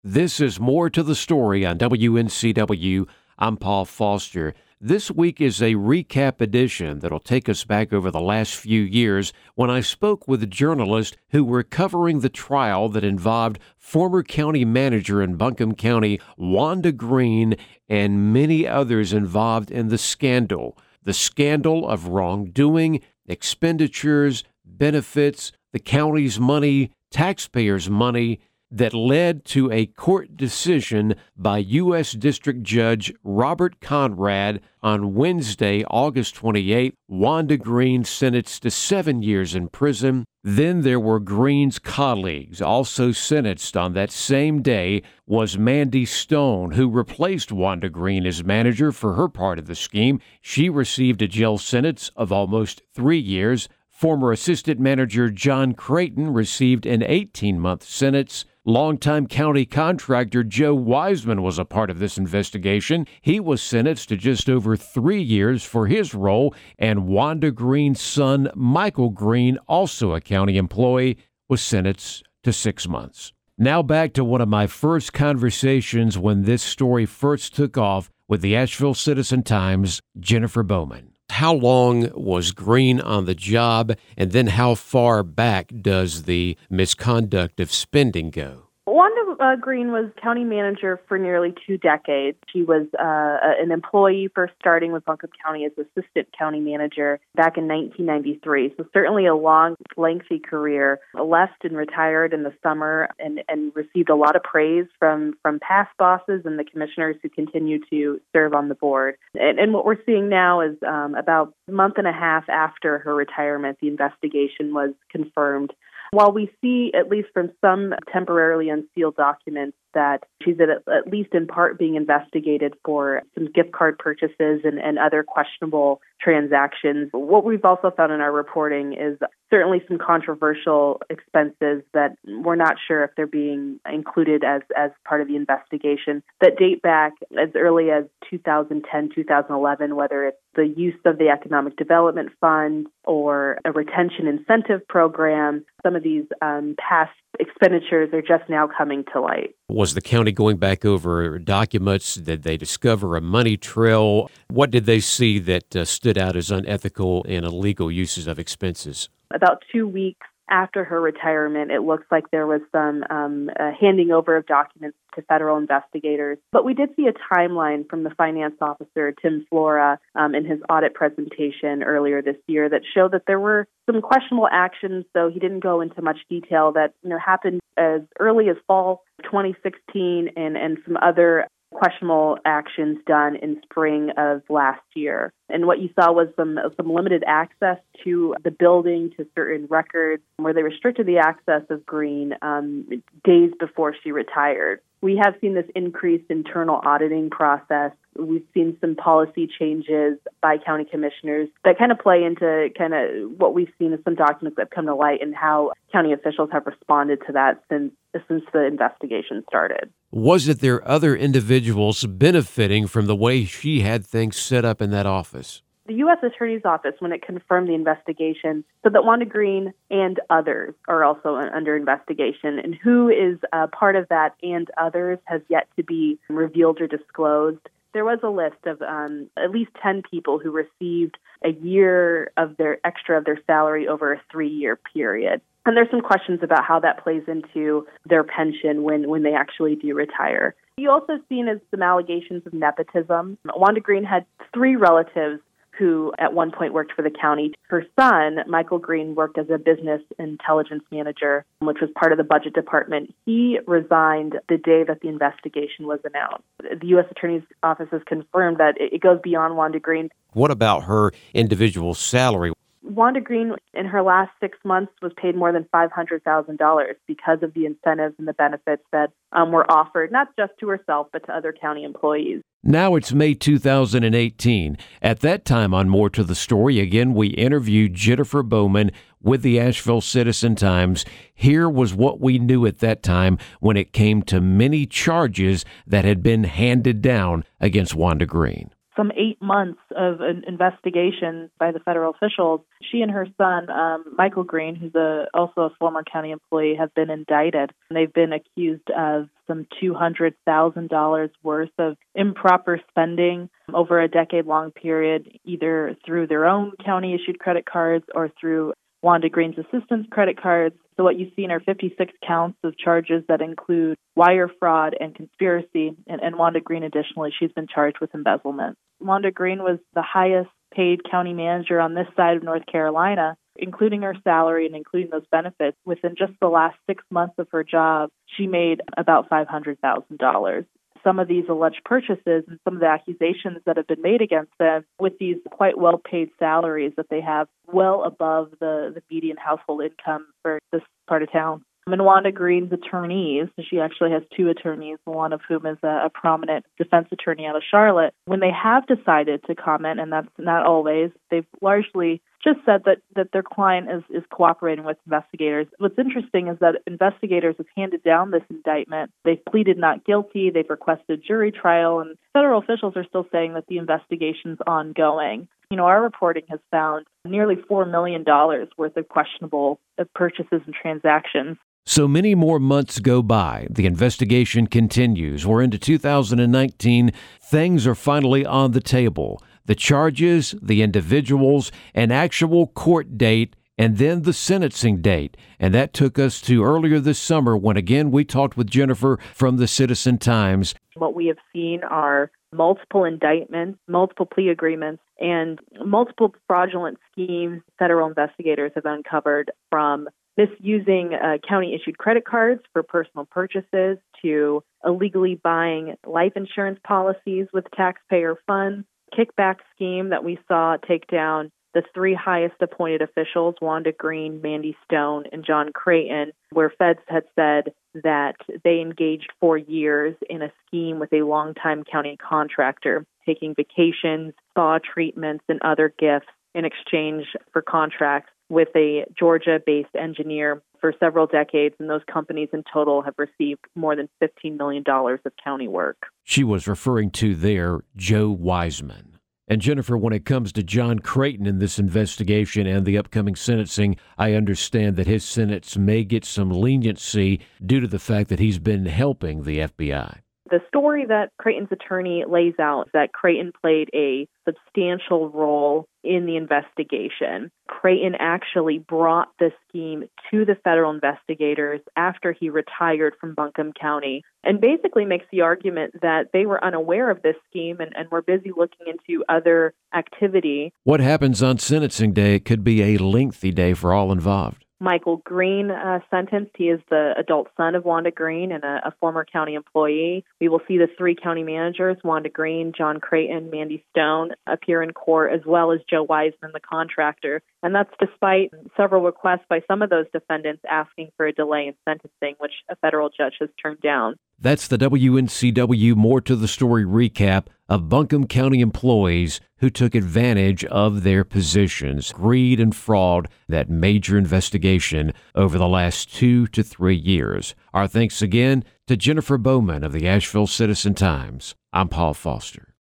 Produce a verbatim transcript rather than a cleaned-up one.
This is More to the Story on W N C W. I'm Paul Foster. This week is a recap edition that'll take us back over the last few years when I spoke with journalists who were covering the trial that involved former county manager in Buncombe County, Wanda Green, and many others involved in the scandal. The scandal of wrongdoing, expenditures, benefits, the county's money, taxpayers' money, that led to a court decision by U S District Judge Robert Conrad on Wednesday, August twenty-eighth. Wanda Green sentenced to seven years in prison. Then there were Green's colleagues. Also sentenced on that same day was Mandy Stone, who replaced Wanda Green as manager for her part of the scheme. She received a jail sentence of almost three years. Former assistant manager John Creighton received an eighteen-month sentence. Longtime county contractor Joe Wiseman was a part of this investigation. He was sentenced to just over three years for his role, and Wanda Green's son, Michael Green, also a county employee, was sentenced to six months. Now back to one of my first conversations when this story first took off with the Asheville Citizen-Times' Jennifer Bowman. How long was Green on the job, and then how far back does the misconduct of spending go? Wanda uh, Green was county manager for nearly two decades. She was uh, an employee first starting with Buncombe County as assistant county manager back in nineteen ninety-three. So certainly a long, lengthy career. Left and retired in the summer and, and received a lot of praise from, from past bosses and the commissioners who continue to serve on the board. And, and what we're seeing now is um, about a month and a half after her retirement, the investigation was confirmed. While we see, at least from some temporarily unsealed documents, that she's at, at least in part being investigated for some gift card purchases and, and other questionable transactions, what we've also found in our reporting is certainly some controversial expenses that we're not sure if they're being included as, as part of the investigation that date back as early as two thousand ten, two thousand eleven, whether it's the use of the Economic Development Fund or a retention incentive program. Some of these um, past expenditures are just now coming to light. Was the county going back over documents? Did they discover a money trail? What did they see that uh, stood out as unethical and illegal uses of expenses? About two weeks after her retirement, it looks like there was some um, uh, handing over of documents to federal investigators. But we did see a timeline from the finance officer, Tim Flora, um, in his audit presentation earlier this year that showed that there were some questionable actions, though he didn't go into much detail, that you know happened as early as fall twenty sixteen and, and some other questionable actions done in spring of last year. And what you saw was some some limited access to the building, to certain records, where they restricted the access of Green um, days before she retired. We have seen this increased internal auditing process. We've seen some policy changes by county commissioners that kind of play into kind of what we've seen as some documents that have come to light and how county officials have responded to that since since the investigation started. Was it there other individuals benefiting from the way she had things set up in that office? The U S Attorney's Office, when it confirmed the investigation, said that Wanda Green and others are also under investigation. And who is uh, part of that and others has yet to be revealed or disclosed. There was a list of um, at least ten people who received a year of their extra of their salary over a three-year period. And there's some questions about how that plays into their pension when, when they actually do retire. You also seen as some allegations of nepotism. Wanda Green had three relatives who at one point worked for the county. Her son, Michael Green, worked as a business intelligence manager, which was part of the budget department. He resigned the day that the investigation was announced. The U S Attorney's Office has confirmed that it goes beyond Wanda Green. What about her individual salary? Wanda Green, in her last six months, was paid more than five hundred thousand dollars because of the incentives and the benefits that um, were offered, not just to herself, but to other county employees. Now it's May two thousand eighteen. At that time on More to the Story, again, we interviewed Jennifer Bowman with the Asheville Citizen-Times. Here was what we knew at that time when it came to many charges that had been handed down against Wanda Green. some eight months of an investigation by the federal officials. She and her son, um, Michael Green, who's a, also a former county employee, have been indicted. And they've been accused of some two hundred thousand dollars worth of improper spending over a decade-long period, either through their own county-issued credit cards or through Wanda Green's assistant's credit cards. So what you've seen are fifty-six counts of charges that include wire fraud and conspiracy. And, and Wanda Green, additionally, she's been charged with embezzlement. Wanda Green was the highest paid county manager on this side of North Carolina, including her salary and including those benefits. Within just the last six months of her job, she made about five hundred thousand dollars. Some of these alleged purchases and some of the accusations that have been made against them with these quite well-paid salaries that they have well above the, the median household income for this part of town. And Wanda Green's attorneys, she actually has two attorneys, one of whom is a, a prominent defense attorney out of Charlotte. When they have decided to comment, and that's not always, they've largely just said that, that their client is, is cooperating with investigators. What's interesting is that investigators have handed down this indictment. They've pleaded not guilty. They've requested jury trial, and federal officials are still saying that the investigation's ongoing. You know, our reporting has found nearly four million dollars worth of questionable purchases and transactions. So many more months go by. The investigation continues. We're into two thousand nineteen. Things are finally on the table. The charges, the individuals, an actual court date, and then the sentencing date. And that took us to earlier this summer when, again, we talked with Jennifer from the Citizen Times. What we have seen are multiple indictments, multiple plea agreements, and multiple fraudulent schemes federal investigators have uncovered, from misusing uh, county-issued credit cards for personal purchases to illegally buying life insurance policies with taxpayer funds, kickback scheme that we saw take down the three highest appointed officials, Wanda Green, Mandy Stone, and John Creighton, where feds had said that they engaged for years in a scheme with a longtime county contractor, taking vacations, spa treatments, and other gifts in exchange for contracts with a Georgia-based engineer for several decades, and those companies in total have received more than fifteen million dollars of county work. She was referring to there Joe Wiseman. And Jennifer, when it comes to John Creighton in this investigation and the upcoming sentencing, I understand that his sentence may get some leniency due to the fact that he's been helping the F B I. The story that Creighton's attorney lays out is that Creighton played a substantial role in the investigation. Creighton actually brought the scheme to the federal investigators after he retired from Buncombe County, and basically makes the argument that they were unaware of this scheme and, and were busy looking into other activity. What happens on sentencing day? It could be a lengthy day for all involved. Michael Green uh, sentenced. He is the adult son of Wanda Green and a, a former county employee. We will see the three county managers, Wanda Green, John Creighton, Mandy Stone, appear in court, as well as Joe Wiseman, the contractor. And that's despite several requests by some of those defendants asking for a delay in sentencing, which a federal judge has turned down. That's the W N C W More to the Story recap of Buncombe County employees who took advantage of their positions, greed and fraud, that major investigation over the last two to three years. Our thanks again to Jennifer Bowman of the Asheville Citizen Times. I'm Paul Foster.